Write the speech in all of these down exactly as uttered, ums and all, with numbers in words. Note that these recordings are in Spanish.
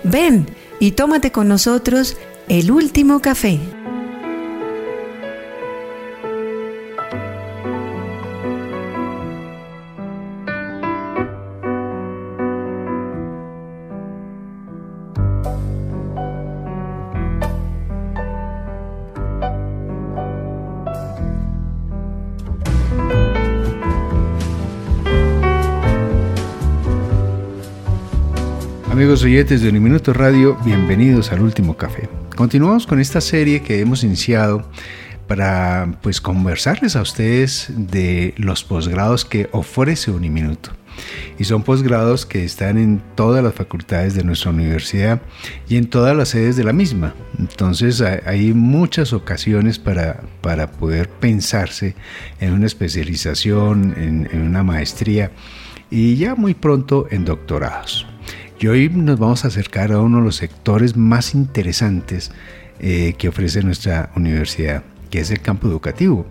Ven y tómate con nosotros el último café. Amigos oyentes de Uniminuto Radio, bienvenidos al Último Café. Continuamos con esta serie que hemos iniciado para pues conversarles a ustedes de los posgrados que ofrece Uniminuto. Y son posgrados que están en todas las facultades de nuestra universidad y en todas las sedes de la misma. Entonces hay muchas ocasiones para, para poder pensarse en una especialización, en, en una maestría y ya muy pronto en doctorados. Y hoy nos vamos a acercar a uno de los sectores más interesantes eh, que ofrece nuestra universidad, que es el campo educativo.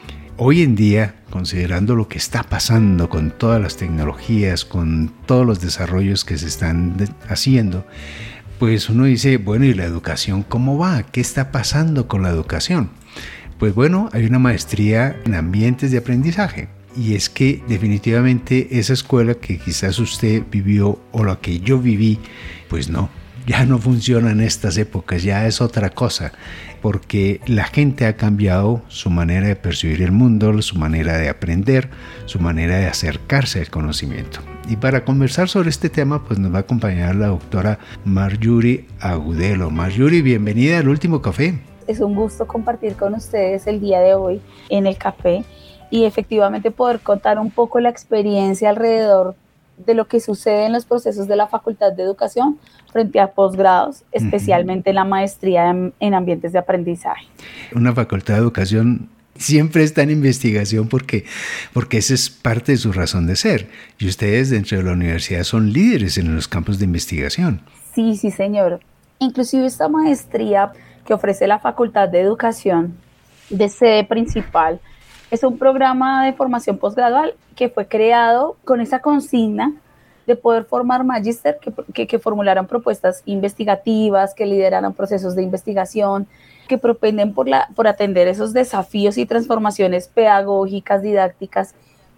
Hoy en día, considerando lo que está pasando con todas las tecnologías, con todos los desarrollos que se están de- haciendo, pues uno dice, bueno, ¿y la educación cómo va? ¿Qué está pasando con la educación? Pues bueno, hay una maestría en ambientes de aprendizaje. Y es que definitivamente esa escuela que quizás usted vivió o la que yo viví, pues no, ya no funciona en estas épocas, ya es otra cosa, porque la gente ha cambiado su manera de percibir el mundo, su manera de aprender, su manera de acercarse al conocimiento. Y para conversar sobre este tema, pues nos va a acompañar la doctora Marjorie Agudelo. Marjorie, bienvenida al Último Café. Es un gusto compartir con ustedes el día de hoy en el café y efectivamente poder contar un poco la experiencia alrededor de lo que sucede en los procesos de la Facultad de Educación frente a posgrados, especialmente en la maestría en, en ambientes de aprendizaje. Una Facultad de Educación siempre está en investigación porque, porque esa es parte de su razón de ser. Y ustedes dentro de la universidad son líderes en los campos de investigación. Sí, sí, señor. Inclusive esta maestría que ofrece la Facultad de Educación de sede principal es un programa de formación posgradual que fue creado con esa consigna de poder formar magíster que, que, que formularan propuestas investigativas, que lideraran procesos de investigación, que propenden por, la, por atender esos desafíos y transformaciones pedagógicas, didácticas,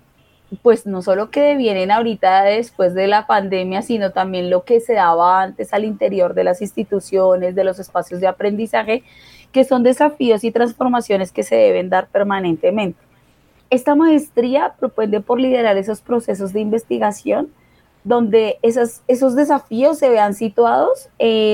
pues no solo que vienen ahorita después de la pandemia, sino también lo que se daba antes al interior de las instituciones, de los espacios de aprendizaje, que son desafíos y transformaciones que se deben dar permanentemente. Esta maestría propone por liderar esos procesos de investigación donde esas, esos desafíos se vean situados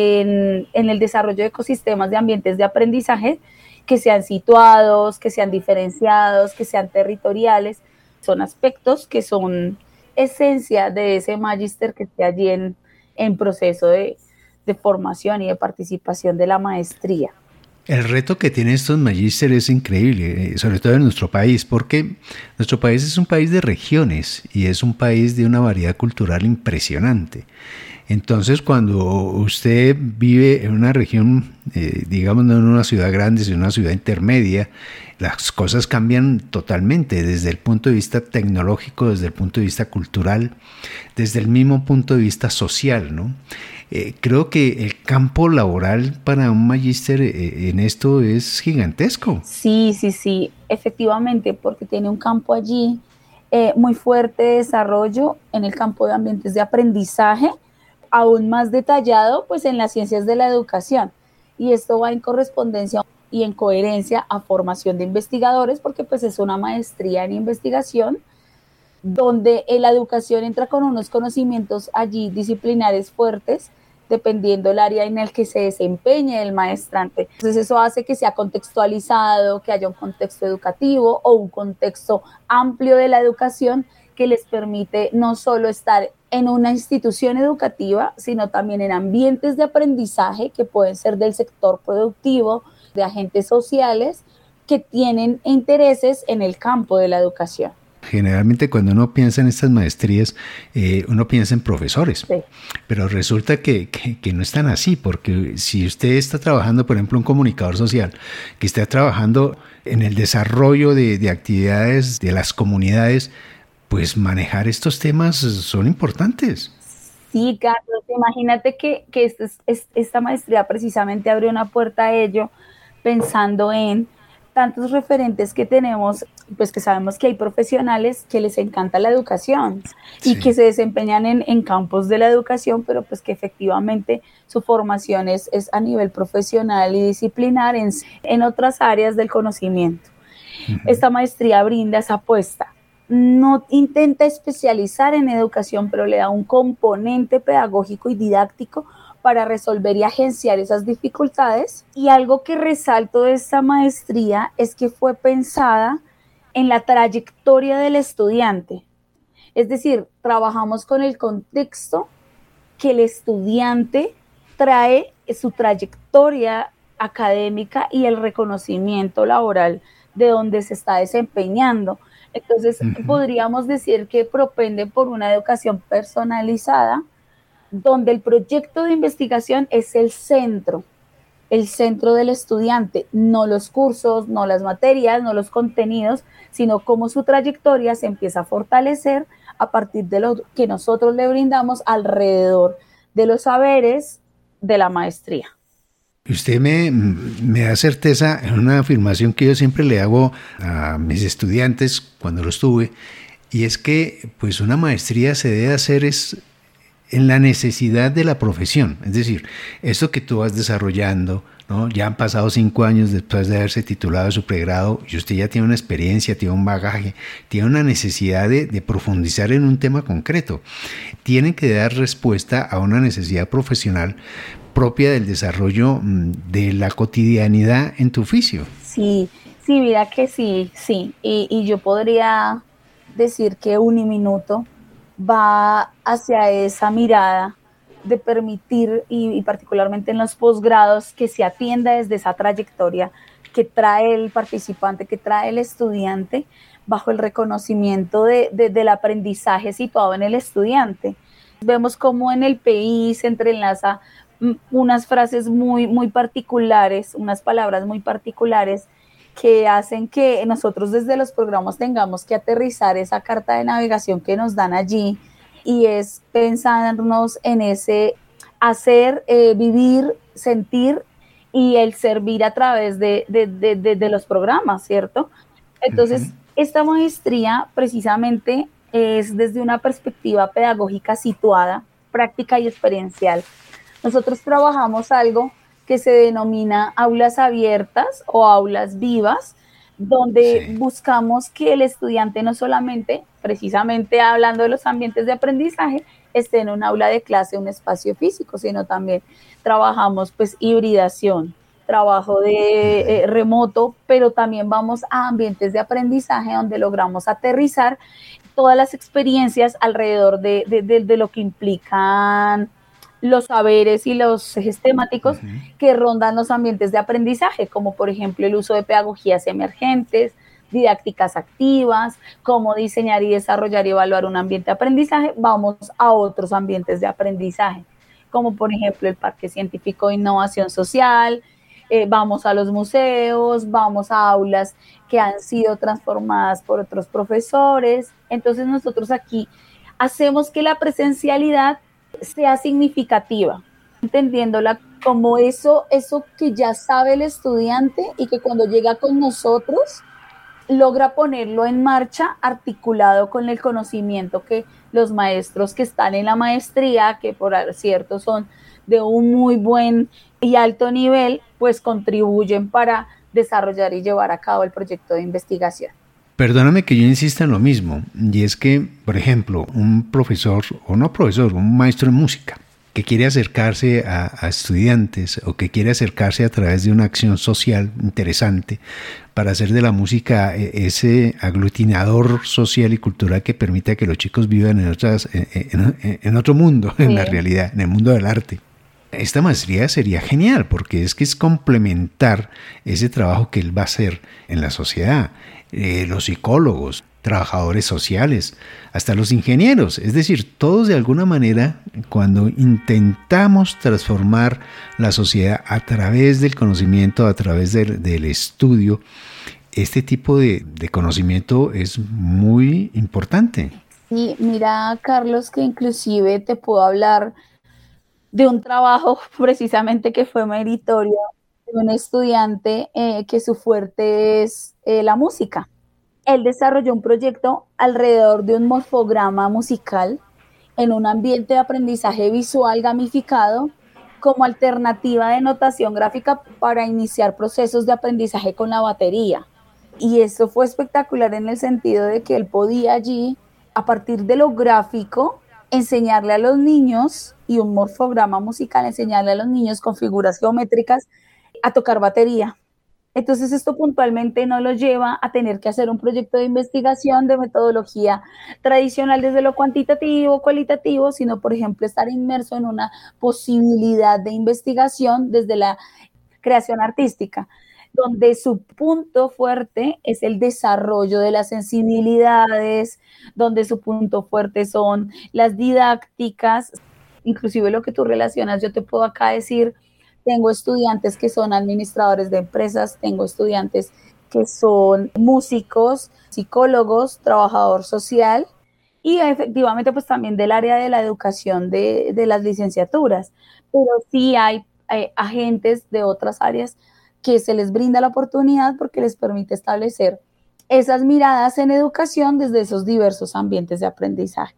en, en el desarrollo de ecosistemas de ambientes de aprendizaje que sean situados, que sean diferenciados, que sean territoriales. Son aspectos que son esencia de ese magíster que esté allí en, en proceso de, de formación y de participación de la maestría. El reto que tienen estos magísteres es increíble, sobre todo en nuestro país, porque nuestro país es un país de regiones y es un país de una variedad cultural impresionante. Entonces, cuando usted vive en una región, eh, digamos, no en una ciudad grande, sino en una ciudad intermedia, las cosas cambian totalmente desde el punto de vista tecnológico, desde el punto de vista cultural, desde el mismo punto de vista social, ¿no? Eh, creo que el campo laboral para un magíster eh, en esto es gigantesco. Sí, sí, sí, efectivamente, porque tiene un campo allí eh, muy fuerte de desarrollo en el campo de ambientes de aprendizaje, aún más detallado pues en las ciencias de la educación, y esto va en correspondencia y en coherencia a formación de investigadores, porque pues es una maestría en investigación donde la educación entra con unos conocimientos allí disciplinares fuertes dependiendo del área en el que se desempeñe el maestrante. Entonces eso hace que sea contextualizado, que haya un contexto educativo o un contexto amplio de la educación que les permite no solo estar en una institución educativa, sino también en ambientes de aprendizaje que pueden ser del sector productivo, de agentes sociales que tienen intereses en el campo de la educación. Generalmente cuando uno piensa en estas maestrías, eh, uno piensa en profesores, sí. Pero resulta que, que, que no es tan así, porque si usted está trabajando, por ejemplo, un comunicador social, que está trabajando en el desarrollo de, de actividades de las comunidades, pues manejar estos temas son importantes. Sí, Carlos, imagínate que, que este es- es- esta maestría precisamente abrió una puerta a ello, pensando en tantos referentes que tenemos, pues que sabemos que hay profesionales que les encanta la educación y que Sí. se desempeñan en, en campos de la educación, pero pues que efectivamente su formación es, es a nivel profesional y disciplinar en, en otras áreas del conocimiento. Ujú. Esta maestría brinda esa apuesta. No intenta especializar en educación, pero le da un componente pedagógico y didáctico para resolver y agenciar esas dificultades. Y algo que resalto de esta maestría es que fue pensada en la trayectoria del estudiante. Es decir, trabajamos con el contexto que el estudiante trae, su trayectoria académica y el reconocimiento laboral de donde se está desempeñando. Entonces, Ujú. podríamos decir que propende por una educación personalizada, donde el proyecto de investigación es el centro, el centro del estudiante, no los cursos, no las materias, no los contenidos, sino cómo su trayectoria se empieza a fortalecer a partir de lo que nosotros le brindamos alrededor de los saberes de la maestría. Y usted me, me da certeza en una afirmación que yo siempre le hago a mis estudiantes cuando los tuve, y es que pues una maestría se debe hacer es en la necesidad de la profesión. Es decir, esto que tú vas desarrollando, ¿no? Ya han pasado cinco años después de haberse titulado de su pregrado y usted ya tiene una experiencia, tiene un bagaje, tiene una necesidad de, de profundizar en un tema concreto. Tiene que dar respuesta a una necesidad profesional propia del desarrollo mm, de la cotidianidad en tu oficio. Sí, sí, mira que sí, sí. Y, y yo podría decir que Uniminuto va hacia esa mirada de permitir, y, y particularmente en los posgrados, que se atienda desde esa trayectoria que trae el participante, que trae el estudiante, bajo el reconocimiento de, de, del aprendizaje situado en el estudiante. Vemos cómo en el P I se entrelaza mm, unas frases muy, muy particulares, unas palabras muy particulares que hacen que nosotros desde los programas tengamos que aterrizar esa carta de navegación que nos dan allí, y es pensarnos en ese hacer, eh, vivir, sentir y el servir a través de, de, de, de, de los programas, ¿cierto? Uh-huh. Entonces, esta maestría precisamente es desde una perspectiva pedagógica situada, práctica y experiencial. Nosotros trabajamos algo que se denomina aulas abiertas o aulas vivas, donde Sí. buscamos que el estudiante no solamente, precisamente hablando de los ambientes de aprendizaje, esté en un aula de clase, un espacio físico, sino también trabajamos pues hibridación, trabajo de eh, remoto, pero también vamos a ambientes de aprendizaje donde logramos aterrizar todas las experiencias alrededor de, de, de, de lo que implican los saberes y los ejes temáticos Uh-huh. que rondan los ambientes de aprendizaje, como por ejemplo el uso de pedagogías emergentes, didácticas activas, cómo diseñar y desarrollar y evaluar un ambiente de aprendizaje. Vamos a otros ambientes de aprendizaje, como por ejemplo el Parque Científico de Innovación Social, eh, vamos a los museos, vamos a aulas que han sido transformadas por otros profesores. Entonces nosotros aquí hacemos que la presencialidad sea significativa, entendiéndola como eso, eso que ya sabe el estudiante y que cuando llega con nosotros logra ponerlo en marcha articulado con el conocimiento que los maestros que están en la maestría, que por cierto son de un muy buen y alto nivel, pues contribuyen para desarrollar y llevar a cabo el proyecto de investigación. Perdóname que yo insista en lo mismo, y es que, por ejemplo, un profesor, o no profesor, un maestro de música, que quiere acercarse a, a estudiantes o que quiere acercarse a través de una acción social interesante para hacer de la música ese aglutinador social y cultural que permita que los chicos vivan en, otras, en, en, en otro mundo, sí. En la realidad, en el mundo del arte. Esta maestría sería genial porque es que es complementar ese trabajo que él va a hacer en la sociedad. Eh, los psicólogos, trabajadores sociales, hasta los ingenieros, es decir, todos de alguna manera, cuando intentamos transformar la sociedad a través del conocimiento, a través del, del estudio, este tipo de, de conocimiento es muy importante. Y mira, Carlos, que inclusive te puedo hablar de un trabajo precisamente que fue meritorio de un estudiante eh, que su fuerte es eh, la música. Él desarrolló un proyecto alrededor de un morfograma musical en un ambiente de aprendizaje visual gamificado como alternativa de notación gráfica para iniciar procesos de aprendizaje con la batería. Y eso fue espectacular en el sentido de que él podía allí, a partir de lo gráfico, enseñarle a los niños y un morfograma musical, enseñarle a los niños con figuras geométricas a tocar batería. Entonces esto puntualmente no lo lleva a tener que hacer un proyecto de investigación de metodología tradicional desde lo cuantitativo, cualitativo, sino por ejemplo estar inmerso en una posibilidad de investigación desde la creación artística, donde su punto fuerte es el desarrollo de las sensibilidades, donde su punto fuerte son las didácticas, inclusive lo que tú relacionas, yo te puedo acá decir, tengo estudiantes que son administradores de empresas, tengo estudiantes que son músicos, psicólogos, trabajador social y efectivamente pues también del área de la educación de, de las licenciaturas. Pero sí hay, hay agentes de otras áreas que se les brinda la oportunidad porque les permite establecer esas miradas en educación desde esos diversos ambientes de aprendizaje.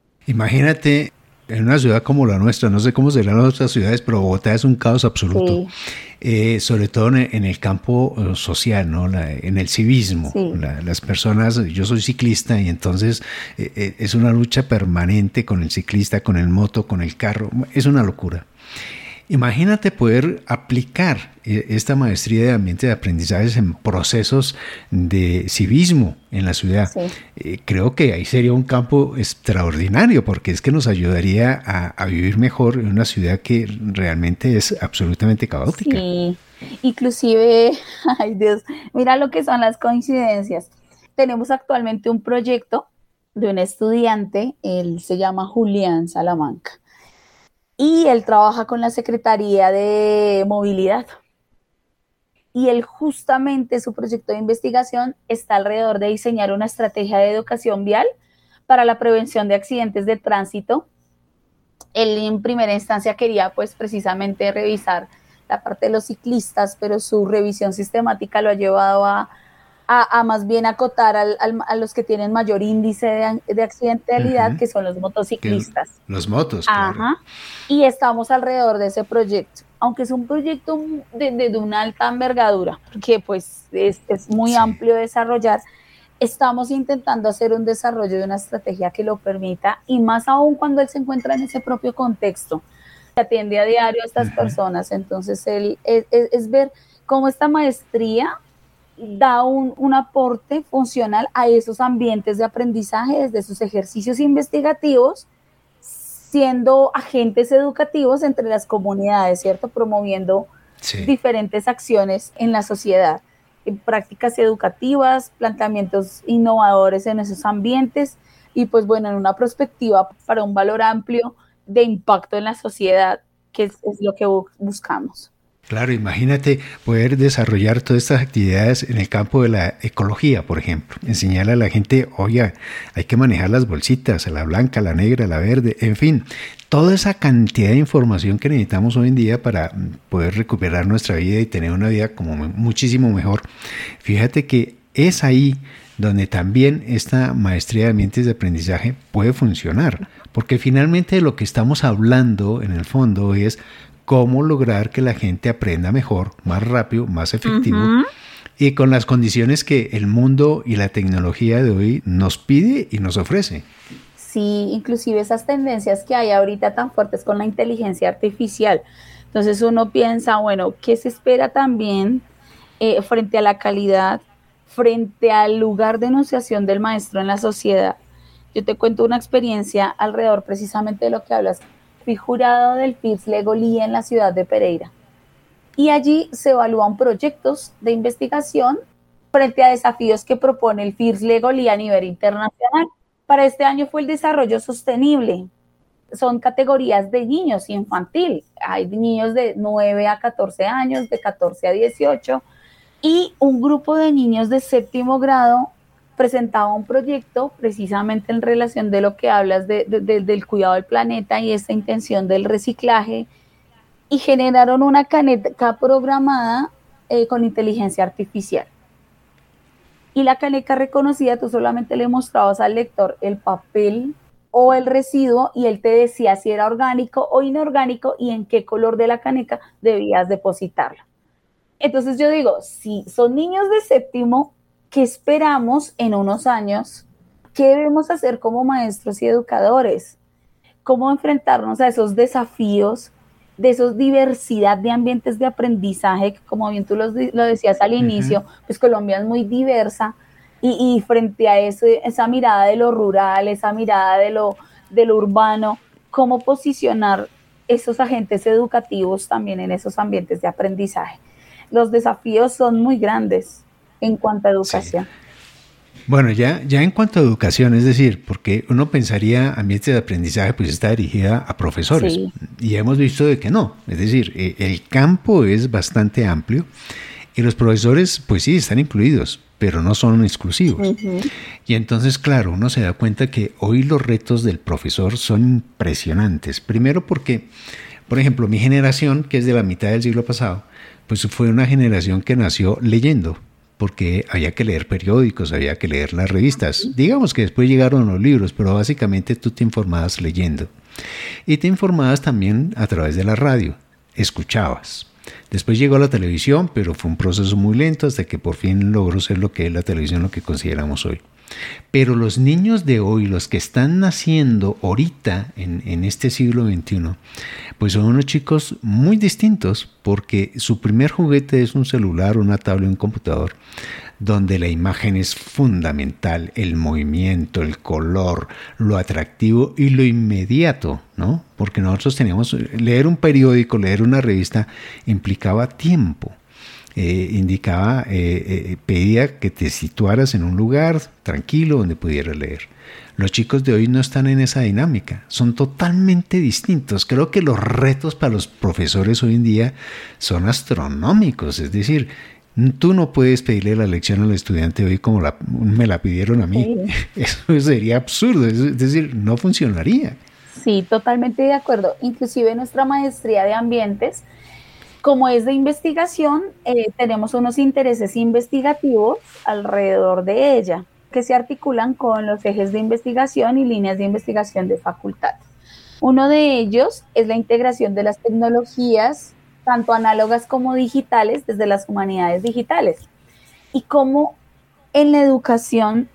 Imagínate en una ciudad como la nuestra, no sé cómo serán las otras ciudades, pero Bogotá es un caos absoluto, sí. eh, sobre todo en, en el campo social, ¿no? La, en el civismo. Sí. La, las personas, yo soy ciclista y entonces eh, es una lucha permanente con el ciclista, con el moto, con el carro, es una locura. Imagínate poder aplicar esta maestría de ambiente de aprendizajes en procesos de civismo en la ciudad. Sí. Eh, creo que ahí sería un campo extraordinario porque es que nos ayudaría a, a vivir mejor en una ciudad que realmente es absolutamente caótica. Sí, inclusive, ay Dios, mira lo que son las coincidencias. Tenemos actualmente un proyecto de un estudiante, él se llama Julián Salamanca. Y él trabaja con la Secretaría de Movilidad. Y él justamente, su proyecto de investigación está alrededor de diseñar una estrategia de educación vial para la prevención de accidentes de tránsito. Él en primera instancia quería pues precisamente revisar la parte de los ciclistas, pero su revisión sistemática lo ha llevado a, a, a más bien acotar al, al, a los que tienen mayor índice de, de accidentalidad, uh-huh. que son los motociclistas. Que los motos, claro. Ajá. Y estamos alrededor de ese proyecto, aunque es un proyecto de, de, de una alta envergadura, porque pues es, es muy sí. amplio de desarrollar. Estamos intentando hacer un desarrollo de una estrategia que lo permita, y más aún cuando él se encuentra en ese propio contexto, que atiende a diario a estas uh-huh. personas. Entonces, él, es, es, es ver cómo esta maestría da un, un aporte funcional a esos ambientes de aprendizaje desde sus ejercicios investigativos, siendo agentes educativos entre las comunidades, ¿cierto? Promoviendo sí. diferentes acciones en la sociedad, en prácticas educativas, planteamientos innovadores en esos ambientes y pues bueno, en una perspectiva para un valor amplio de impacto en la sociedad, que es, es lo que buscamos. Claro, imagínate poder desarrollar todas estas actividades en el campo de la ecología, por ejemplo. Enseñarle a la gente, oye, hay que manejar las bolsitas, la blanca, la negra, la verde, en fin. Toda esa cantidad de información que necesitamos hoy en día para poder recuperar nuestra vida y tener una vida como muchísimo mejor. Fíjate que es ahí donde también esta maestría de ambientes de aprendizaje puede funcionar. Porque finalmente de lo que estamos hablando en el fondo es cómo lograr que la gente aprenda mejor, más rápido, más efectivo, uh-huh. y con las condiciones que el mundo y la tecnología de hoy nos pide y nos ofrece. Sí, inclusive esas tendencias que hay ahorita tan fuertes con la inteligencia artificial. Entonces uno piensa, bueno, ¿qué se espera también eh, frente a la calidad, frente al lugar de enunciación del maestro en la sociedad? Yo te cuento una experiencia alrededor precisamente de lo que hablas. Fui jurado del FIRS Legolí en la ciudad de Pereira y allí se evalúan proyectos de investigación frente a desafíos que propone el FIRS Legolí a nivel internacional. Para este año fue el desarrollo sostenible. Son categorías de niños y infantil. Hay niños de nueve a catorce años, de catorce a dieciocho y un grupo de niños de séptimo grado presentaba un proyecto precisamente en relación de lo que hablas de, de, de, del cuidado del planeta y esta intención del reciclaje, y generaron una caneca programada eh, con inteligencia artificial. Y la caneca reconocida, tú solamente le mostrabas al lector el papel o el residuo y él te decía si era orgánico o inorgánico y en qué color de la caneca debías depositarlo. Entonces yo digo, si son niños de séptimo, ¿qué esperamos en unos años? ¿Qué debemos hacer como maestros y educadores? ¿Cómo enfrentarnos a esos desafíos, de esa diversidad de ambientes de aprendizaje, que como bien tú lo, lo decías al inicio, uh-huh. pues Colombia es muy diversa, y, y frente a eso, esa mirada de lo rural, esa mirada de lo, de lo urbano, cómo posicionar esos agentes educativos también en esos ambientes de aprendizaje? Los desafíos son muy grandes en cuanto a educación. Sí. Bueno, ya, ya en cuanto a educación, es decir, porque uno pensaría ambiente de aprendizaje pues está dirigida a profesores, sí. Y hemos visto de que no, es decir, el campo es bastante amplio y los profesores pues sí están incluidos, pero no son exclusivos. Uh-huh. Y entonces, claro, uno se da cuenta que hoy los retos del profesor son impresionantes. Primero porque, por ejemplo, mi generación, que es de la mitad del siglo pasado, pues fue una generación que nació leyendo, porque había que leer periódicos, había que leer las revistas. Digamos que después llegaron los libros, pero básicamente tú te informabas leyendo. Y te informabas también a través de la radio, escuchabas. Después llegó la televisión, pero fue un proceso muy lento hasta que por fin logró ser lo que es la televisión, lo que consideramos hoy. Pero los niños de hoy, los que están naciendo ahorita en, en este siglo veintiuno, pues son unos chicos muy distintos porque su primer juguete es un celular, una tablet, un computador, donde la imagen es fundamental, el movimiento, el color, lo atractivo y lo inmediato, ¿no? Porque nosotros teníamos, leer un periódico, leer una revista implicaba tiempo. Eh, indicaba, eh, eh, pedía que te situaras en un lugar tranquilo donde pudieras leer. Los chicos de hoy no están en esa dinámica, son totalmente distintos. Creo que los retos para los profesores hoy en día son astronómicos, es decir, tú no puedes pedirle la lección al estudiante hoy como la, me la pidieron a mí. Sí. Eso sería absurdo, es decir, no funcionaría. Sí, totalmente de acuerdo. Inclusive nuestra maestría de ambientes, como es de investigación, eh, tenemos unos intereses investigativos alrededor de ella, que se articulan con los ejes de investigación y líneas de investigación de facultad. Uno de ellos es la integración de las tecnologías, tanto análogas como digitales, desde las humanidades digitales. Y cómo en la educación,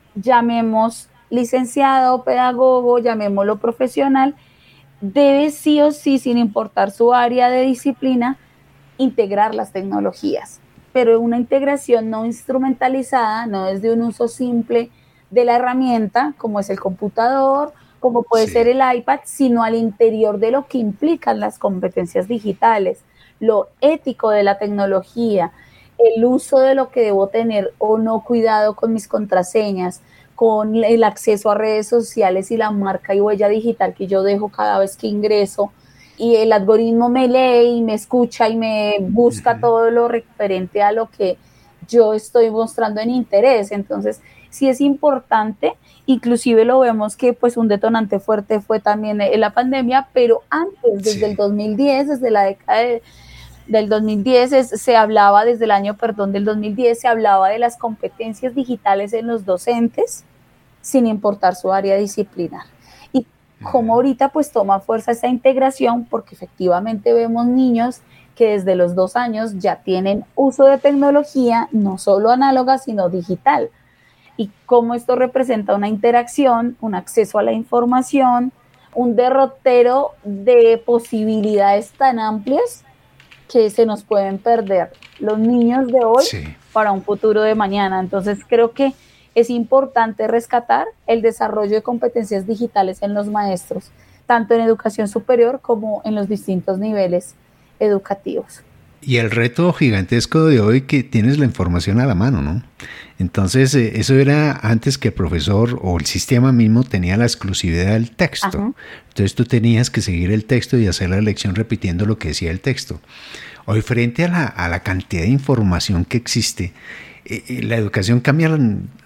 llamemos licenciado, pedagogo, llamémoslo profesional, debe sí o sí, sin importar su área de disciplina, integrar las tecnologías, pero una integración no instrumentalizada, no es de un uso simple de la herramienta, como es el computador, como puede sí. ser el iPad, sino al interior de lo que implican las competencias digitales, lo ético de la tecnología, el uso de lo que debo tener o no cuidado con mis contraseñas, con el acceso a redes sociales y la marca y huella digital que yo dejo cada vez que ingreso, y el algoritmo me lee y me escucha y me busca todo lo referente a lo que yo estoy mostrando en interés. Entonces, sí es importante, inclusive lo vemos que pues un detonante fuerte fue también en la pandemia, pero antes, desde sí. el dos mil diez, desde la década de, del dos mil diez, es, se hablaba, desde el año, perdón, del dos mil diez, se hablaba de las competencias digitales en los docentes, sin importar su área disciplinar. Y como ahorita pues toma fuerza esta integración, porque efectivamente vemos niños que desde los dos años ya tienen uso de tecnología, no solo análoga, sino digital. Y cómo esto representa una interacción, un acceso a la información, un derrotero de posibilidades tan amplias que se nos pueden perder los niños de hoy sí. para un futuro de mañana. Entonces creo que es importante rescatar el desarrollo de competencias digitales en los maestros, tanto en educación superior como en los distintos niveles educativos. Y el reto gigantesco de hoy que tienes la información a la mano, ¿no? Entonces, eh, eso era antes que el profesor o el sistema mismo tenía la exclusividad del texto. Ajá. Entonces, tú tenías que seguir el texto y hacer la lección repitiendo lo que decía el texto. Hoy, frente a la, a la cantidad de información que existe, eh, eh, la educación cambia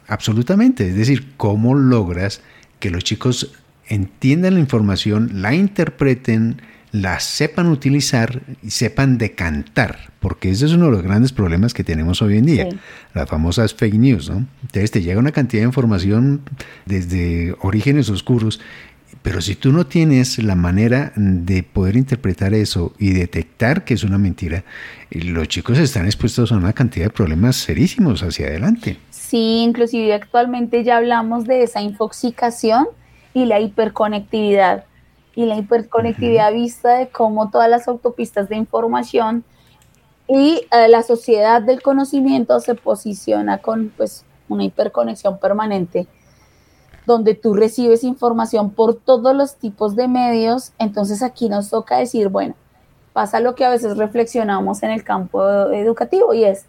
absolutamente. Es decir, ¿cómo logras que los chicos entiendan la información, la interpreten, la sepan utilizar y sepan decantar? Porque ese es uno de los grandes problemas que tenemos hoy en día, sí. Las famosas fake news, ¿no? Entonces te llega una cantidad de información desde orígenes oscuros, pero si tú no tienes la manera de poder interpretar eso y detectar que es una mentira, los chicos están expuestos a una cantidad de problemas serísimos hacia adelante. Sí, inclusive actualmente ya hablamos de esa infoxicación y la hiperconectividad. Y la hiperconectividad uh-huh. vista de cómo todas las autopistas de información y eh, la sociedad del conocimiento se posiciona con pues una hiperconexión permanente, donde tú recibes información por todos los tipos de medios. Entonces aquí nos toca decir, bueno, pasa lo que a veces reflexionamos en el campo educativo y es,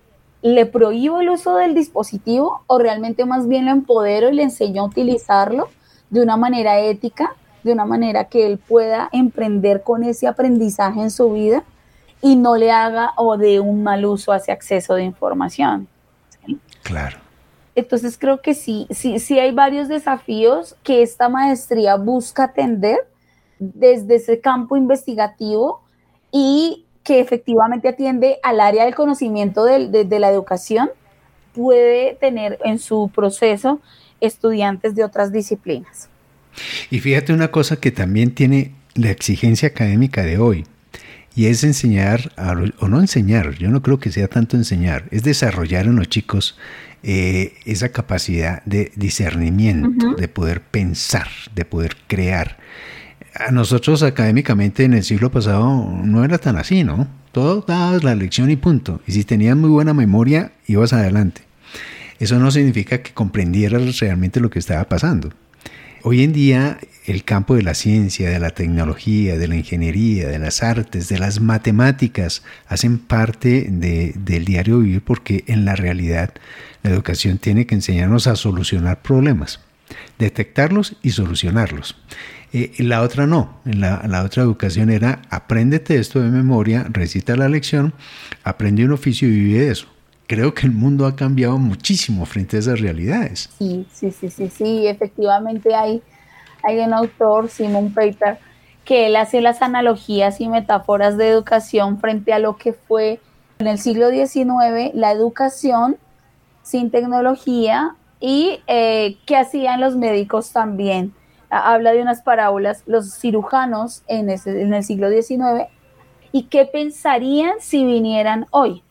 ¿le prohíbo el uso del dispositivo o realmente más bien lo empodero y le enseño a utilizarlo de una manera ética, de una manera que él pueda emprender con ese aprendizaje en su vida y no le haga o de un mal uso hacia acceso de información? ¿Sí? Claro. Entonces creo que sí, sí, sí hay varios desafíos que esta maestría busca atender desde ese campo investigativo y que efectivamente atiende al área del conocimiento de, de, de la educación, puede tener en su proceso estudiantes de otras disciplinas. Y fíjate una cosa que también tiene la exigencia académica de hoy, y es enseñar, a, o no enseñar, yo no creo que sea tanto enseñar, es desarrollar en los chicos eh, esa capacidad de discernimiento, uh-huh. de poder pensar, de poder crear. A nosotros académicamente en el siglo pasado no era tan así, ¿no? Todo dabas la lección y punto. Y si tenías muy buena memoria, ibas adelante. Eso no significa que comprendieras realmente lo que estaba pasando. Hoy en día el campo de la ciencia, de la tecnología, de la ingeniería, de las artes, de las matemáticas hacen parte de, del diario vivir, porque en la realidad la educación tiene que enseñarnos a solucionar problemas, detectarlos y solucionarlos. Eh, la otra no, la, la otra educación era apréndete esto de memoria, recita la lección, aprende un oficio y vive de eso. Creo que el mundo ha cambiado muchísimo frente a esas realidades. Sí, sí, sí, sí, sí. Efectivamente hay, hay un autor, Simon Paper, que él hace las analogías y metáforas de educación frente a lo que fue en el siglo diecinueve la educación sin tecnología y eh, qué hacían los médicos también. Habla de unas parábolas, los cirujanos en, ese, en el siglo diecinueve y qué pensarían si vinieran hoy.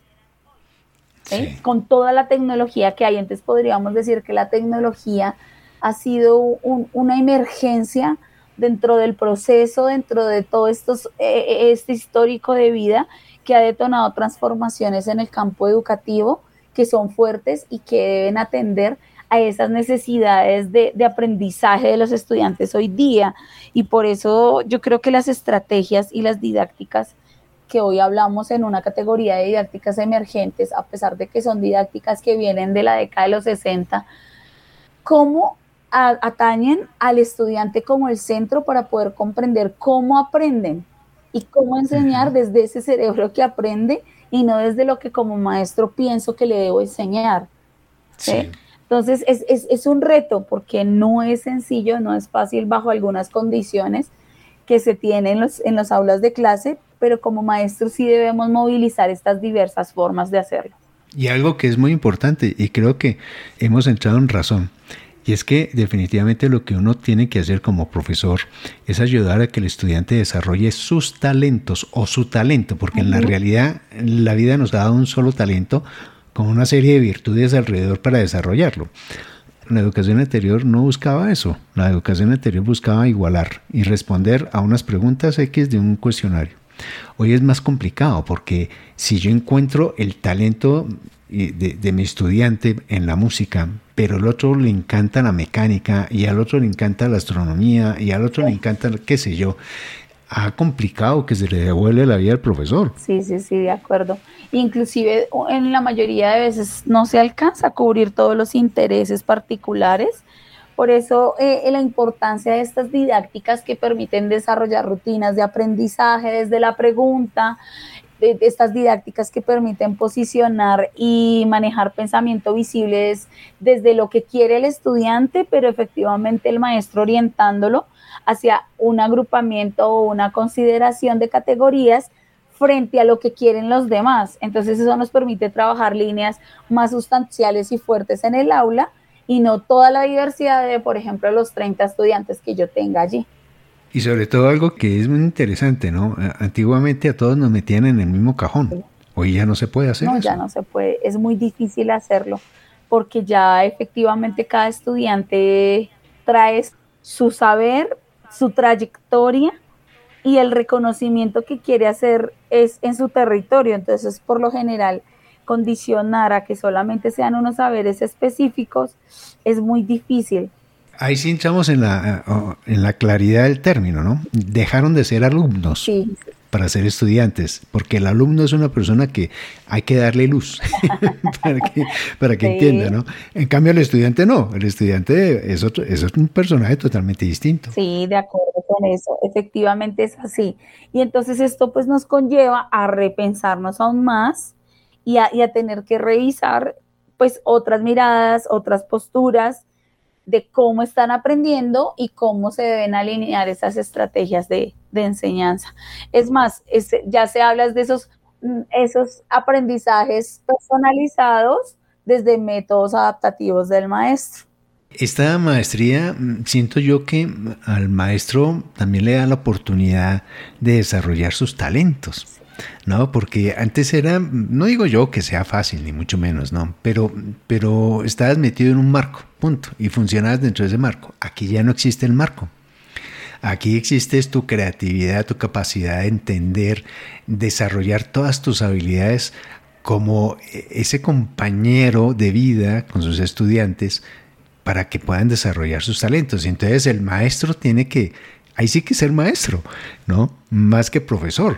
¿Sí? Sí. Con toda la tecnología que hay. Entonces podríamos decir que la tecnología ha sido un, una emergencia dentro del proceso, dentro de todo estos, eh, este histórico de vida que ha detonado transformaciones en el campo educativo que son fuertes y que deben atender a esas necesidades de, de aprendizaje de los estudiantes hoy día. Y por eso yo creo que las estrategias y las didácticas que hoy hablamos en una categoría de didácticas emergentes, a pesar de que son didácticas que vienen de la década de los sesenta, ¿cómo a, atañen al estudiante como el centro para poder comprender cómo aprenden y cómo enseñar desde ese cerebro que aprende y no desde lo que como maestro pienso que le debo enseñar? ¿Sí? Sí. Entonces es, es, es un reto porque no es sencillo, no es fácil bajo algunas condiciones que se tienen en los, en los aulas de clase, pero como maestros sí debemos movilizar estas diversas formas de hacerlo. Y algo que es muy importante, y creo que hemos entrado en razón, y es que definitivamente lo que uno tiene que hacer como profesor es ayudar a que el estudiante desarrolle sus talentos o su talento, porque uh-huh. en la realidad la vida nos ha dado un solo talento con una serie de virtudes alrededor para desarrollarlo. La educación anterior no buscaba eso. La educación anterior buscaba igualar y responder a unas preguntas X de un cuestionario. Hoy es más complicado porque si yo encuentro el talento de, de mi estudiante en la música, pero al otro le encanta la mecánica y al otro le encanta la astronomía y al otro le encanta qué sé yo, ha complicado que se le devuelve la vida al profesor. Sí, sí, sí, de acuerdo. Inclusive en la mayoría de veces no se alcanza a cubrir todos los intereses particulares. Por eso eh, la importancia de estas didácticas que permiten desarrollar rutinas de aprendizaje desde la pregunta, de, de estas didácticas que permiten posicionar y manejar pensamiento visibles desde lo que quiere el estudiante, pero efectivamente el maestro orientándolo hacia un agrupamiento o una consideración de categorías frente a lo que quieren los demás. Entonces eso nos permite trabajar líneas más sustanciales y fuertes en el aula y no toda la diversidad de, por ejemplo, los treinta estudiantes que yo tenga allí. Y sobre todo algo que es muy interesante, ¿no? Antiguamente a todos nos metían en el mismo cajón. Sí. Hoy ya no se puede hacer no, eso. No, ya no se puede. Es muy difícil hacerlo porque ya efectivamente cada estudiante trae su saber, su trayectoria y el reconocimiento que quiere hacer es en su territorio. Entonces, por lo general, condicionar a que solamente sean unos saberes específicos es muy difícil. Ahí sí entramos en la, en la claridad del término, ¿no? Dejaron de ser alumnos sí. para ser estudiantes, porque el alumno es una persona que hay que darle luz para que, para que sí. entienda, ¿no? En cambio, el estudiante no, el estudiante es, otro, es un personaje totalmente distinto. Sí, de acuerdo con eso, efectivamente es así. Y entonces esto pues nos conlleva a repensarnos aún más y a, y a tener que revisar pues otras miradas, otras posturas, de cómo están aprendiendo y cómo se deben alinear esas estrategias de, de enseñanza. Es más, es, ya se habla de esos, esos aprendizajes personalizados desde métodos adaptativos del maestro. Esta maestría, siento yo que al maestro también le da la oportunidad de desarrollar sus talentos, ¿no? Porque antes era, no digo yo que sea fácil, ni mucho menos, ¿no? Pero, pero estabas metido en un marco, punto, y funcionabas dentro de ese marco. Aquí ya no existe el marco. Aquí existe tu creatividad, tu capacidad de entender, desarrollar todas tus habilidades como ese compañero de vida con sus estudiantes para que puedan desarrollar sus talentos. Y entonces el maestro tiene que, ahí sí que ser maestro, ¿no? Más que profesor.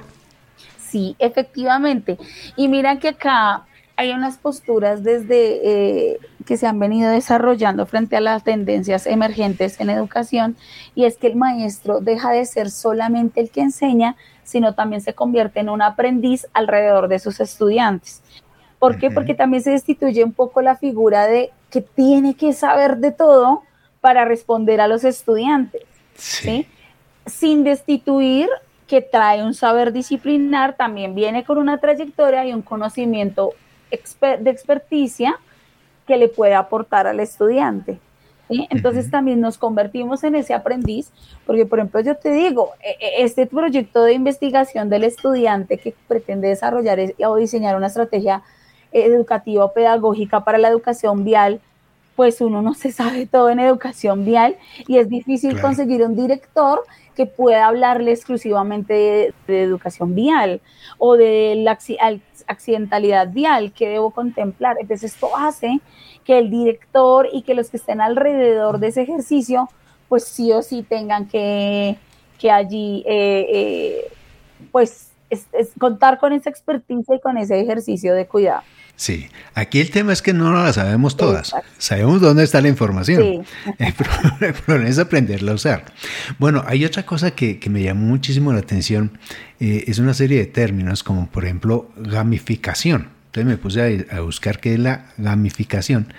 Sí, efectivamente. Y mira que acá hay unas posturas desde eh, que se han venido desarrollando frente a las tendencias emergentes en educación, y es que el maestro deja de ser solamente el que enseña, sino también se convierte en un aprendiz alrededor de sus estudiantes. ¿Por qué? Uh-huh. Porque también se destituye un poco la figura de que tiene que saber de todo para responder a los estudiantes, sí. ¿sí? Sin destituir que trae un saber disciplinar, también viene con una trayectoria y un conocimiento exper- de experticia que le puede aportar al estudiante, ¿sí? Entonces uh-huh. también nos convertimos en ese aprendiz, porque por ejemplo yo te digo, este proyecto de investigación del estudiante que pretende desarrollar o diseñar una estrategia educativa o pedagógica para la educación vial, pues uno no se sabe todo en educación vial y es difícil claro. conseguir un director que pueda hablarle exclusivamente de, de educación vial o de la accidentalidad vial que debo contemplar. Entonces esto hace que el director y que los que estén alrededor de ese ejercicio pues sí o sí tengan que, que allí eh, eh, pues es, es contar con esa experticia y con ese ejercicio de cuidado. Sí, aquí el tema es que no la sabemos todas. Exacto. Sabemos dónde está la información. Sí. El problema es aprenderla a usar. Bueno, hay otra cosa que, que me llamó muchísimo la atención. Eh, es una serie de términos como, por ejemplo, gamificación. Entonces me puse a, a buscar qué es la gamificación.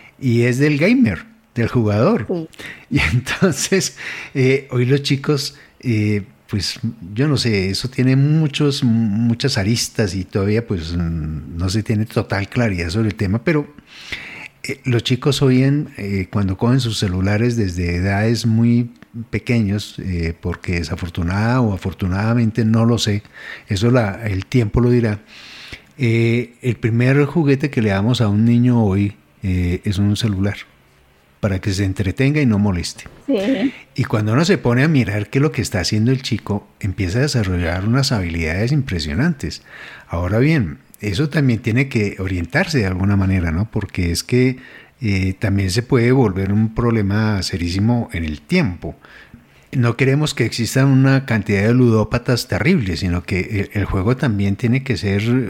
Y es del gamer, del jugador. Sí. Y entonces, eh, hoy los chicos... Eh, pues yo no sé, eso tiene muchos, muchas aristas y todavía pues no se tiene total claridad sobre el tema, pero eh, los chicos hoy en, eh, cuando cogen sus celulares desde edades muy pequeños, eh, porque desafortunada o afortunadamente no lo sé, eso la, el tiempo lo dirá, eh, el primer juguete que le damos a un niño hoy eh, es un celular, para que se entretenga y no moleste. Sí. Y cuando uno se pone a mirar qué es lo que está haciendo el chico, empieza a desarrollar unas habilidades impresionantes. Ahora bien, eso también tiene que orientarse de alguna manera, ¿no? Porque es que eh, también se puede volver un problema serísimo en el tiempo. No queremos que existan una cantidad de ludópatas terribles, sino que el, el juego también tiene que ser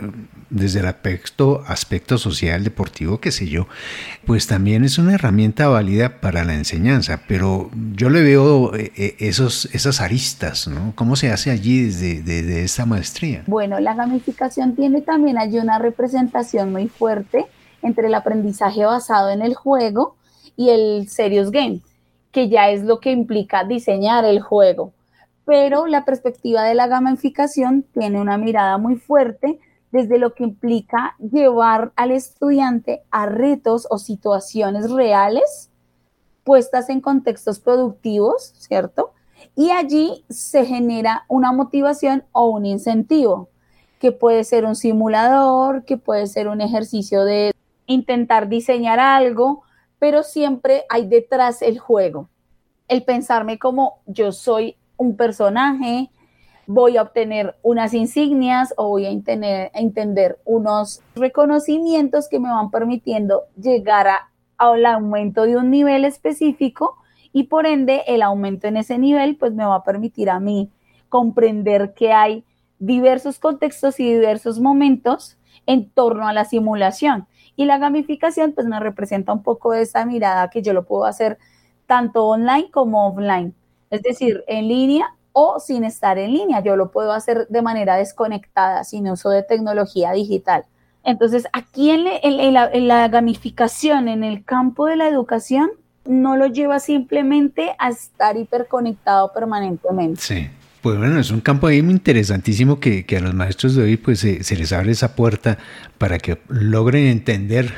desde el aspecto, aspecto social, deportivo, qué sé yo, pues también es una herramienta válida para la enseñanza, pero yo le veo eh, esos, esas aristas, ¿no? ¿Cómo se hace allí desde, desde esta maestría? Bueno, la gamificación tiene también allí una representación muy fuerte entre el aprendizaje basado en el juego y el serious game, que ya es lo que implica diseñar el juego. Pero la perspectiva de la gamificación tiene una mirada muy fuerte desde lo que implica llevar al estudiante a retos o situaciones reales puestas en contextos productivos, ¿cierto? Y allí se genera una motivación o un incentivo, que puede ser un simulador, que puede ser un ejercicio de intentar diseñar algo, pero siempre hay detrás el juego. El pensarme como yo soy un personaje, voy a obtener unas insignias o voy a, tener, a entender unos reconocimientos que me van permitiendo llegar a, al aumento de un nivel específico y por ende el aumento en ese nivel pues me va a permitir a mí comprender que hay diversos contextos y diversos momentos en torno a la simulación. Y la gamificación pues me representa un poco de esa mirada que yo lo puedo hacer tanto online como offline. Es decir, en línea o sin estar en línea. Yo lo puedo hacer de manera desconectada, sin uso de tecnología digital. Entonces, aquí en, en, en, la, en la gamificación, en el campo de la educación, no lo lleva simplemente a estar hiperconectado permanentemente. Sí. Pues bueno, es un campo ahí muy interesantísimo que, que a los maestros de hoy pues se, se les abre esa puerta para que logren entender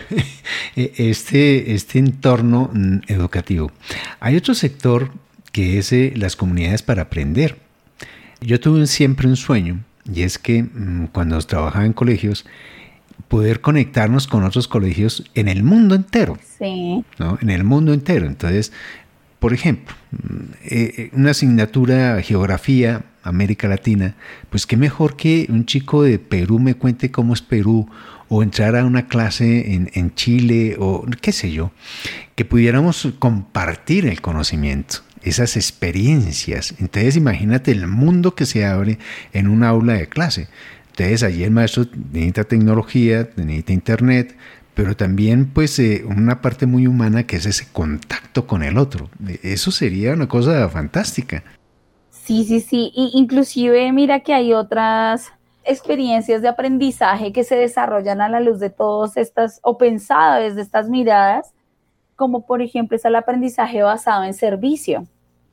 este, este entorno educativo. Hay otro sector que es eh, las comunidades para aprender. Yo tuve siempre un sueño, y es que mmm, cuando trabajaba en colegios, poder conectarnos con otros colegios en el mundo entero. Sí. ¿No? En el mundo entero. Entonces, por ejemplo, eh, una asignatura geografía, América Latina, pues qué mejor que un chico de Perú me cuente cómo es Perú, o entrar a una clase en, en Chile, o qué sé yo, que pudiéramos compartir el conocimiento, esas experiencias. Entonces imagínate el mundo que se abre en un aula de clase. Entonces allí el maestro necesita tecnología, necesita internet, pero también pues eh, una parte muy humana que es ese contacto con el otro. Eso sería una cosa fantástica. Sí, sí, sí. Y inclusive mira que hay otras experiencias de aprendizaje que se desarrollan a la luz de todas estas, o pensadas desde estas miradas, como por ejemplo es el aprendizaje basado en servicio.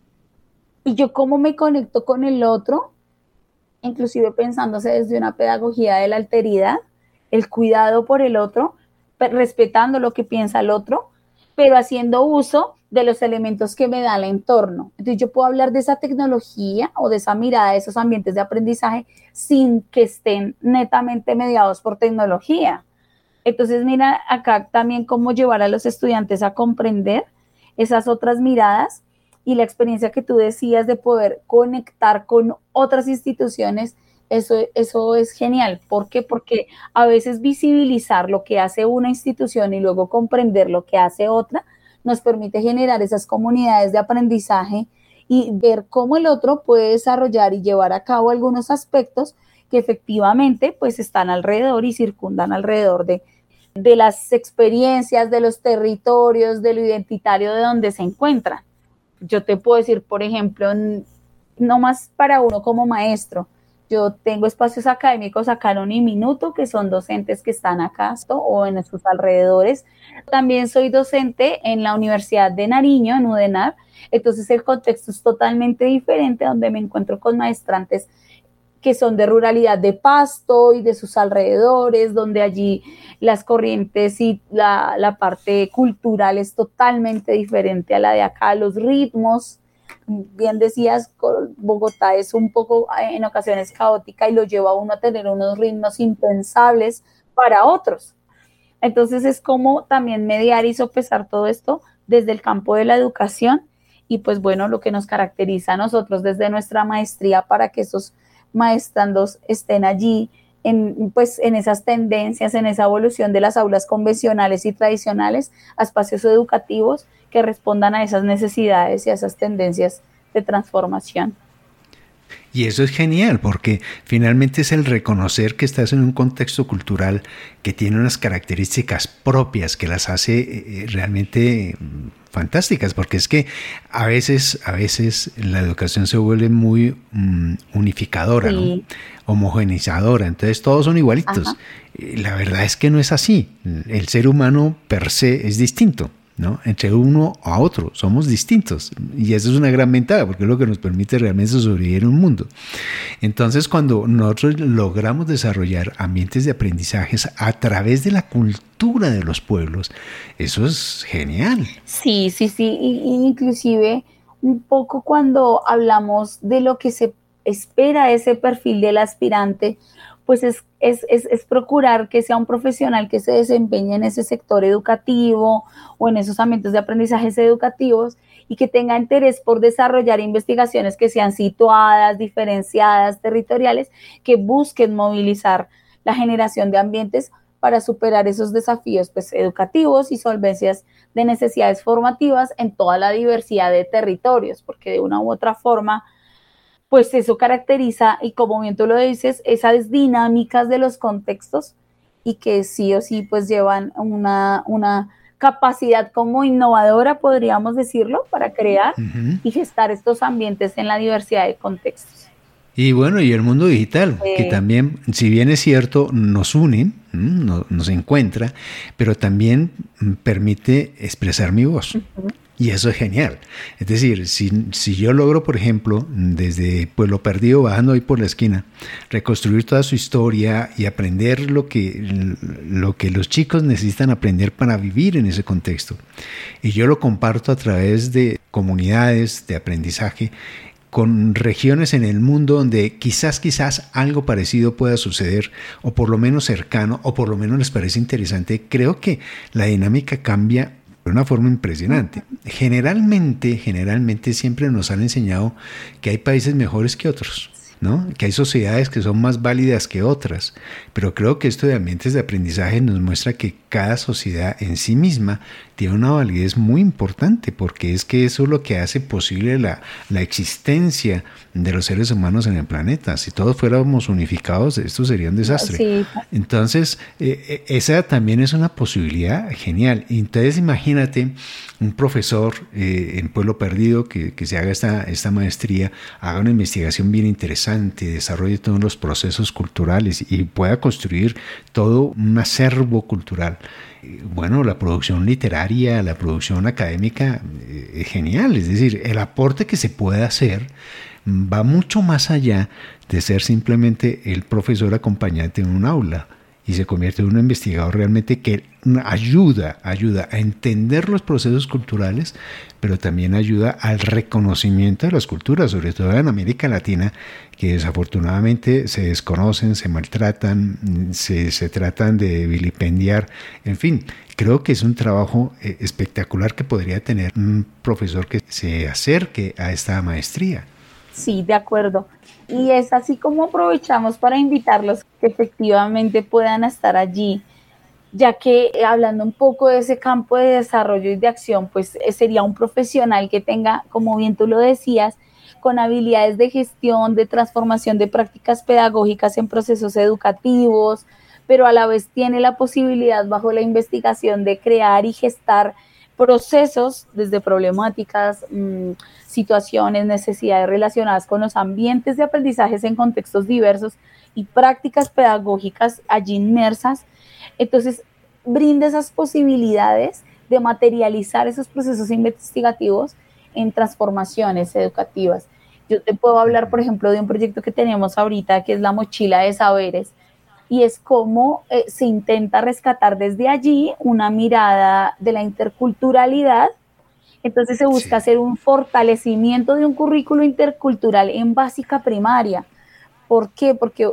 Y yo cómo me conecto con el otro, inclusive pensándose desde una pedagogía de la alteridad, el cuidado por el otro, respetando lo que piensa el otro, pero haciendo uso de los elementos que me da el entorno. Entonces yo puedo hablar de esa tecnología o de esa mirada de esos ambientes de aprendizaje sin que estén netamente mediados por tecnología. Entonces mira acá también cómo llevar a los estudiantes a comprender esas otras miradas y la experiencia que tú decías de poder conectar con otras instituciones. Eso, eso es genial. ¿Por qué? Porque a veces visibilizar lo que hace una institución y luego comprender lo que hace otra nos permite generar esas comunidades de aprendizaje y ver cómo el otro puede desarrollar y llevar a cabo algunos aspectos que efectivamente pues están alrededor y circundan alrededor de, de las experiencias, de los territorios, de lo identitario de donde se encuentran. Yo te puedo decir, por ejemplo, no más para uno como maestro, yo tengo espacios académicos acá en Uniminuto, que son docentes que están acá o en sus alrededores. También soy docente en la Universidad de Nariño, en UDENAR. Entonces el contexto es totalmente diferente, donde me encuentro con maestrantes que son de ruralidad de Pasto y de sus alrededores, donde allí las corrientes y la, la parte cultural es totalmente diferente a la de acá, los ritmos. Bien decías, Bogotá es un poco en ocasiones caótica y lo lleva a uno a tener unos ritmos impensables para otros. Entonces es como también mediar y sopesar todo esto desde el campo de la educación y pues bueno, lo que nos caracteriza a nosotros desde nuestra maestría para que esos maestrandos estén allí en, pues, en esas tendencias, en esa evolución de las aulas convencionales y tradicionales a espacios educativos que respondan a esas necesidades y a esas tendencias de transformación. Y eso es genial porque finalmente es el reconocer que estás en un contexto cultural que tiene unas características propias que las hace eh, realmente fantásticas, porque es que a veces, a veces la educación se vuelve muy um, unificadora, sí. ¿no? Homogenizadora, entonces todos son igualitos. Ajá. La verdad es que no es así. El ser humano per se es distinto, ¿no? Entre uno a otro somos distintos, y eso es una gran ventaja porque es lo que nos permite realmente sobrevivir en un mundo. Entonces, cuando nosotros logramos desarrollar ambientes de aprendizajes a través de la cultura de los pueblos, eso es genial. Sí, sí, sí, y, y inclusive un poco cuando hablamos de lo que se espera ese perfil del aspirante, pues es, es, es, es procurar que sea un profesional que se desempeñe en ese sector educativo o en esos ambientes de aprendizajes educativos y que tenga interés por desarrollar investigaciones que sean situadas, diferenciadas, territoriales, que busquen movilizar la generación de ambientes para superar esos desafíos pues, educativos y solvencias de necesidades formativas en toda la diversidad de territorios, porque de una u otra forma pues eso caracteriza, y como bien tú lo dices, esas dinámicas de los contextos y que sí o sí pues llevan una, una capacidad como innovadora, podríamos decirlo, para crear uh-huh. y gestar estos ambientes en la diversidad de contextos. Y bueno, y el mundo digital, eh, que también, si bien es cierto, nos une, nos, nos encuentra, pero también permite expresar mi voz. Uh-huh. Y eso es genial. Es decir, si, si yo logro, por ejemplo, desde Pueblo Perdido, bajando ahí por la esquina, reconstruir toda su historia y aprender lo que, lo que los chicos necesitan aprender para vivir en ese contexto, y yo lo comparto a través de comunidades de aprendizaje, con regiones en el mundo donde quizás, quizás algo parecido pueda suceder, o por lo menos cercano, o por lo menos les parece interesante, creo que la dinámica cambia de una forma impresionante. Generalmente, generalmente siempre nos han enseñado que hay países mejores que otros, ¿no? Que hay sociedades que son más válidas que otras, pero creo que esto de ambientes de aprendizaje nos muestra que cada sociedad en sí misma tiene una validez muy importante, porque es que eso es lo que hace posible la, la existencia de los seres humanos en el planeta. Si todos fuéramos unificados, esto sería un desastre. Sí. Entonces, eh, esa también es una posibilidad genial. Entonces, imagínate un profesor eh, en Pueblo Perdido que, que se haga esta, esta maestría, haga una investigación bien interesante, desarrolle todos los procesos culturales y pueda construir todo un acervo cultural. Bueno, la producción literaria, la producción académica es genial, es decir, el aporte que se puede hacer va mucho más allá de ser simplemente el profesor acompañante en un aula, y se convierte en un investigador realmente que ayuda, ayuda a entender los procesos culturales, pero también ayuda al reconocimiento de las culturas, sobre todo en América Latina, que desafortunadamente se desconocen, se maltratan, se, se tratan de vilipendiar, en fin. Creo que es un trabajo espectacular que podría tener un profesor que se acerque a esta maestría. Sí, de acuerdo. Y es así como aprovechamos para invitarlos que efectivamente puedan estar allí, ya que eh, hablando un poco de ese campo de desarrollo y de acción, pues eh, sería un profesional que tenga, como bien tú lo decías, con habilidades de gestión, de transformación de prácticas pedagógicas en procesos educativos, pero a la vez tiene la posibilidad bajo la investigación de crear y gestar procesos desde problemáticas, mmm, situaciones, necesidades relacionadas con los ambientes de aprendizajes en contextos diversos y prácticas pedagógicas allí inmersas. Entonces, brinda esas posibilidades de materializar esos procesos investigativos en transformaciones educativas. Yo te puedo hablar, por ejemplo, de un proyecto que tenemos ahorita, que es la mochila de saberes, y es cómo eh, se intenta rescatar desde allí una mirada de la interculturalidad. Entonces se busca sí. hacer un fortalecimiento de un currículo intercultural en básica primaria. ¿Por qué? Porque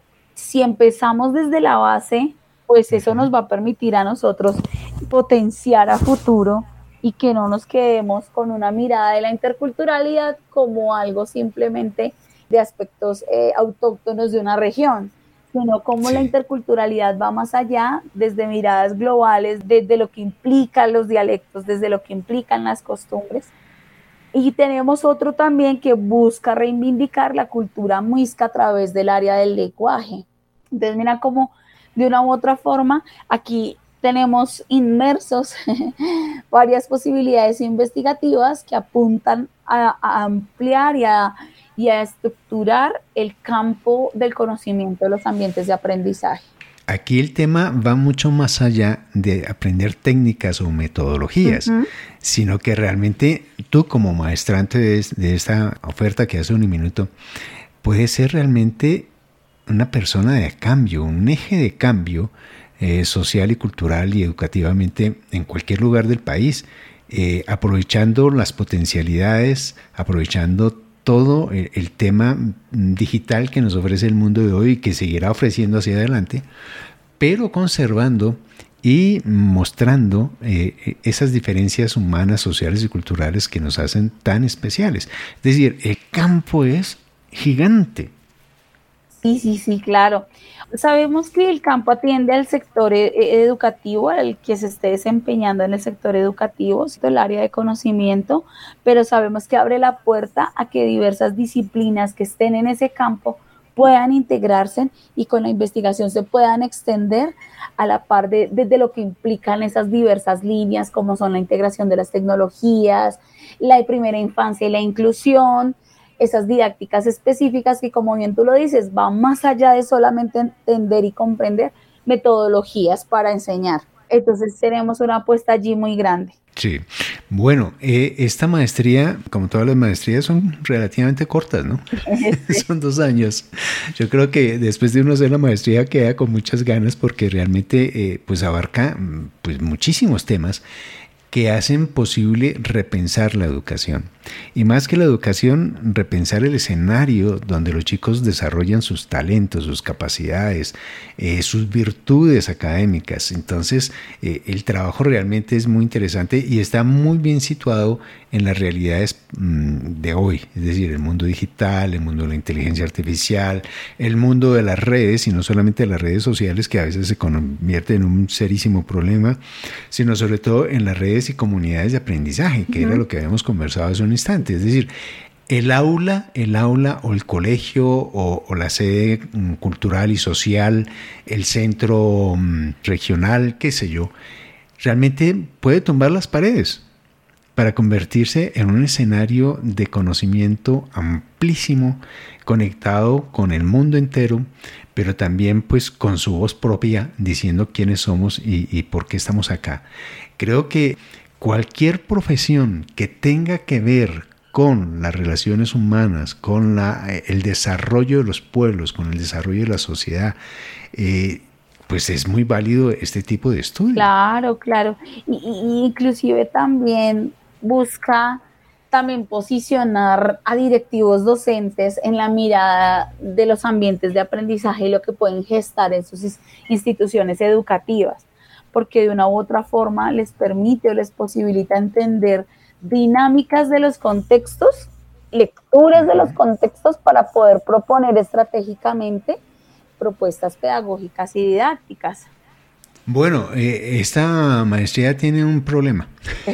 si empezamos desde la base, pues eso nos va a permitir a nosotros potenciar a futuro y que no nos quedemos con una mirada de la interculturalidad como algo simplemente de aspectos eh, autóctonos de una región, sino cómo sí. la interculturalidad va más allá, desde miradas globales, desde lo que implican los dialectos, desde lo que implican las costumbres, Y tenemos otro también que busca reivindicar la cultura muisca a través del área del lenguaje. Entonces, mira cómo de una u otra forma aquí tenemos inmersos varias posibilidades investigativas que apuntan a, a ampliar y a, y a estructurar el campo del conocimiento de los ambientes de aprendizaje. Aquí el tema va mucho más allá de aprender técnicas o metodologías, uh-huh. sino que realmente tú como maestrante de, de esta oferta que hace Uniminuto, puedes ser realmente una persona de cambio, un eje de cambio eh, social y cultural y educativamente en cualquier lugar del país, eh, aprovechando las potencialidades, aprovechando todo el, el tema digital que nos ofrece el mundo de hoy y que seguirá ofreciendo hacia adelante, pero conservando y mostrando eh, esas diferencias humanas, sociales y culturales que nos hacen tan especiales. Es decir, el campo es gigante. Sí, sí, sí, claro. Sabemos que el campo atiende al sector e- educativo, al que se esté desempeñando en el sector educativo, el área de conocimiento, pero sabemos que abre la puerta a que diversas disciplinas que estén en ese campo puedan integrarse y con la investigación se puedan extender a la par de, de, de lo que implican esas diversas líneas, como son la integración de las tecnologías, la primera infancia y la inclusión, esas didácticas específicas que, como bien tú lo dices, van más allá de solamente entender y comprender metodologías para enseñar. Entonces tenemos una apuesta allí muy grande. Sí, bueno, eh, esta maestría, como todas las maestrías, son relativamente cortas, ¿no? Sí. Son dos años. Yo creo que después de uno hacer la maestría queda con muchas ganas porque realmente eh, pues abarca pues, muchísimos temas que hacen posible repensar la educación. Y más que la educación, repensar el escenario donde los chicos desarrollan sus talentos, sus capacidades, eh, sus virtudes académicas. Entonces, eh, el trabajo realmente es muy interesante y está muy bien situado en las realidades mmm, de hoy. Es decir, el mundo digital, el mundo de la inteligencia artificial, el mundo de las redes, y no solamente de las redes sociales, que a veces se convierte en un serísimo problema, sino sobre todo en las redes y comunidades de aprendizaje, que uh-huh. era lo que habíamos conversado hace un instante. Es decir, el aula, el aula o el colegio o, o la sede um, cultural y social, el centro um, regional, qué sé yo, realmente puede tumbar las paredes para convertirse en un escenario de conocimiento amplísimo, conectado con el mundo entero, pero también pues con su voz propia, diciendo quiénes somos y, y por qué estamos acá. Creo que cualquier profesión que tenga que ver con las relaciones humanas, con la, el desarrollo de los pueblos, con el desarrollo de la sociedad, eh, pues es muy válido este tipo de estudio. Claro, claro. Y, y inclusive también busca también posicionar a directivos docentes en la mirada de los ambientes de aprendizaje y lo que pueden gestar en sus instituciones educativas, porque de una u otra forma les permite o les posibilita entender dinámicas de los contextos, lecturas de los contextos para poder proponer estratégicamente propuestas pedagógicas y didácticas. Bueno, eh, esta maestría tiene un problema,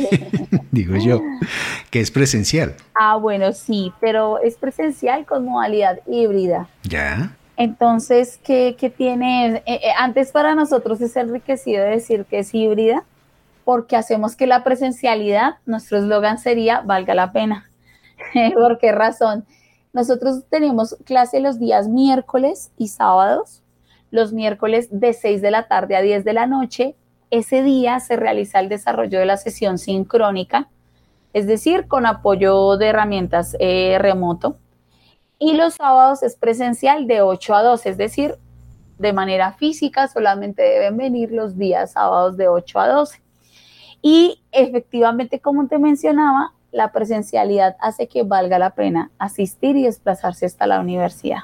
digo yo, que es presencial. Ah, bueno, sí, pero es presencial con modalidad híbrida. Ya. Entonces, ¿qué, qué tiene? Eh, eh, antes para nosotros es enriquecido decir que es híbrida, porque hacemos que la presencialidad, nuestro eslogan sería, valga la pena. ¿Por qué razón? Nosotros tenemos clase los días miércoles y sábados. Los miércoles de seis de la tarde a diez de la noche. Ese día se realiza el desarrollo de la sesión sincrónica, es decir, con apoyo de herramientas eh, remoto. Y los sábados es presencial de ocho a doce, es decir, de manera física solamente deben venir los días sábados de ocho a doce. Y efectivamente, como te mencionaba, la presencialidad hace que valga la pena asistir y desplazarse hasta la universidad.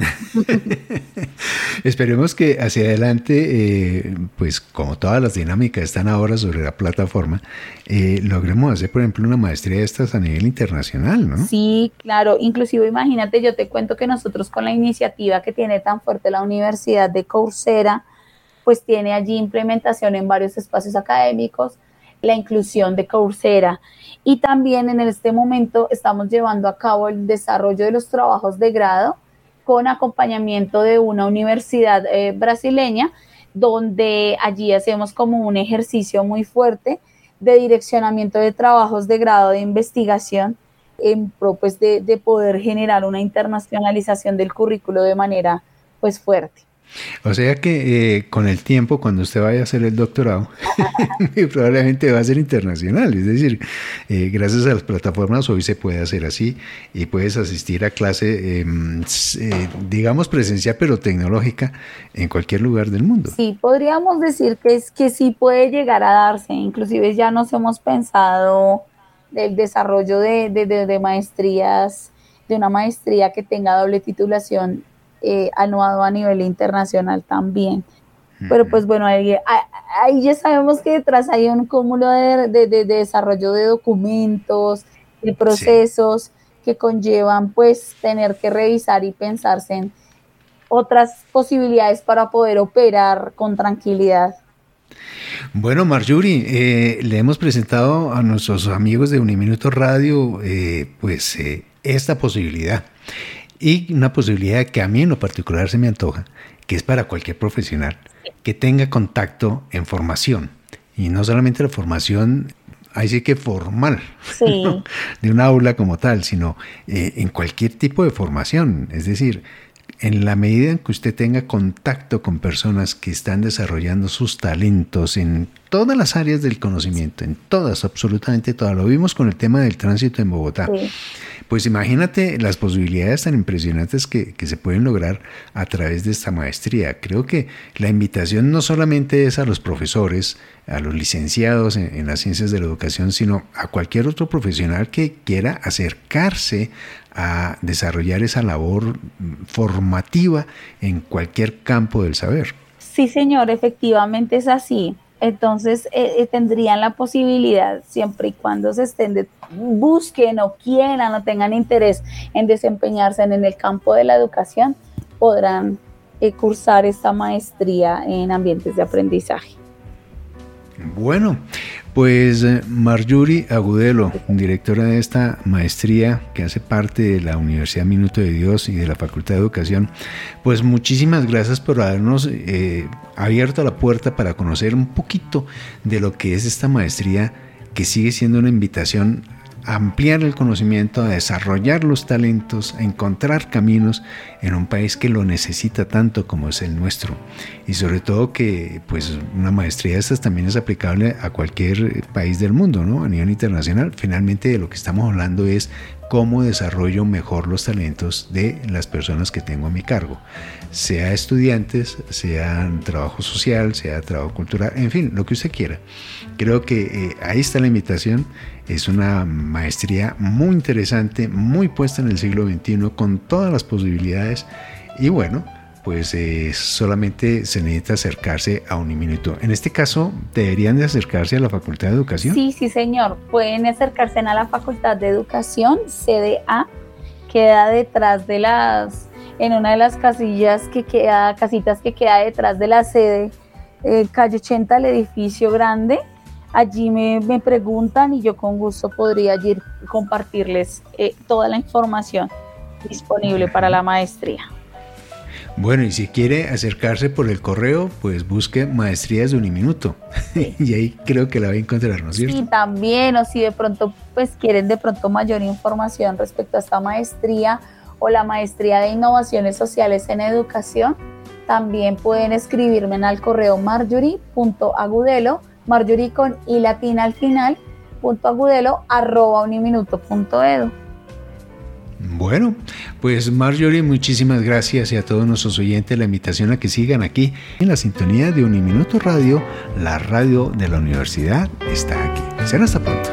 Esperemos que hacia adelante, eh, pues como todas las dinámicas están ahora sobre la plataforma, eh, logremos hacer, por ejemplo, una maestría de estas a nivel internacional, ¿no? Sí, claro. Inclusive, imagínate, yo te cuento que nosotros con la iniciativa que tiene tan fuerte la Universidad de Coursera, pues tiene allí implementación en varios espacios académicos. la inclusión de Coursera. Y también en este momento estamos llevando a cabo el desarrollo de los trabajos de grado con acompañamiento de una universidad eh, brasileña, donde allí hacemos como un ejercicio muy fuerte de direccionamiento de trabajos de grado de investigación en pro pues, de, de poder generar una internacionalización del currículo de manera pues fuerte. O sea que eh, con el tiempo, cuando usted vaya a hacer el doctorado, probablemente va a ser internacional. Es decir, eh, gracias a las plataformas hoy se puede hacer así y puedes asistir a clase, eh, eh, digamos presencial, pero tecnológica en cualquier lugar del mundo. Sí, podríamos decir que, es, que sí puede llegar a darse. Inclusive ya nos hemos pensado del desarrollo de, de, de, de maestrías, de una maestría que tenga doble titulación Eh, anuado a nivel internacional también. Uh-huh. Pero pues bueno, ahí, ahí ya sabemos que detrás hay un cúmulo de, de, de, de desarrollo de documentos, de procesos sí. que conllevan pues tener que revisar y pensarse en otras posibilidades para poder operar con tranquilidad. Bueno, Marjorie, eh, le hemos presentado a nuestros amigos de Uniminuto Radio eh, pues eh, esta posibilidad. Y una posibilidad que a mí en lo particular se me antoja, que es para cualquier profesional que tenga contacto en formación. Y no solamente la formación, ahí sí que formal, sí. ¿no? de un aula como tal, sino eh, en cualquier tipo de formación. Es decir, en la medida en que usted tenga contacto con personas que están desarrollando sus talentos en todas las áreas del conocimiento, en todas, absolutamente todas. Lo vimos con el tema del tránsito en Bogotá. Sí. Pues imagínate las posibilidades tan impresionantes que, que se pueden lograr a través de esta maestría. Creo que la invitación no solamente es a los profesores, a los licenciados en, en las ciencias de la educación, sino a cualquier otro profesional que quiera acercarse a desarrollar esa labor formativa en cualquier campo del saber. Sí, señor, efectivamente es así. Entonces eh, tendrían la posibilidad, siempre y cuando se estén de, busquen o quieran o tengan interés en desempeñarse en, en el campo de la educación, podrán eh, cursar esta maestría en ambientes de aprendizaje. Bueno, pues Marjorie Agudelo, directora de esta maestría que hace parte de la Universidad Minuto de Dios y de la Facultad de Educación, pues muchísimas gracias por habernos eh, abierto la puerta para conocer un poquito de lo que es esta maestría, que sigue siendo una invitación a ampliar el conocimiento, a desarrollar los talentos, a encontrar caminos en un país que lo necesita tanto como es el nuestro. Y sobre todo que pues una maestría de estas también es aplicable a cualquier país del mundo, ¿no? A nivel internacional. Finalmente de lo que estamos hablando es cómo desarrollo mejor los talentos de las personas que tengo a mi cargo, sea estudiantes, sea trabajo social, sea trabajo cultural, en fin, lo que usted quiera. Creo que eh, ahí está la invitación. Es una maestría muy interesante, muy puesta en el siglo veintiuno, con todas las posibilidades. Y bueno, pues eh, solamente se necesita acercarse a Uniminuto. En este caso, ¿deberían de acercarse a la Facultad de Educación? Sí, sí, señor. Pueden acercarse a la Facultad de Educación, sede A, queda detrás de las, en una de las casillas que queda, casitas que queda detrás de la sede, eh, calle ochenta, el edificio grande. Allí me, me preguntan y yo con gusto podría ir compartirles eh, toda la información disponible para la maestría. Bueno, y si quiere acercarse por el correo, pues busque Maestrías de Uniminuto. Sí. Y ahí creo que la va a encontrar, ¿no es cierto? Sí, también, o si de pronto pues quieren de pronto mayor información respecto a esta maestría o la maestría de Innovaciones Sociales en Educación, también pueden escribirme en al correo marjorie punto agudelo, Marjorie con i latina al final, punto agudelo, arroba uniminuto punto edu. Bueno, pues Marjorie, muchísimas gracias, y a todos nuestros oyentes la invitación a que sigan aquí en la sintonía de Uniminuto Radio. La radio de la universidad está aquí. Será hasta pronto.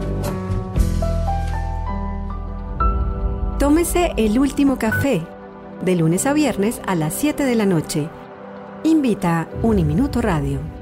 Tómese el último café de lunes a viernes a las siete de la noche. Invita Uniminuto Radio.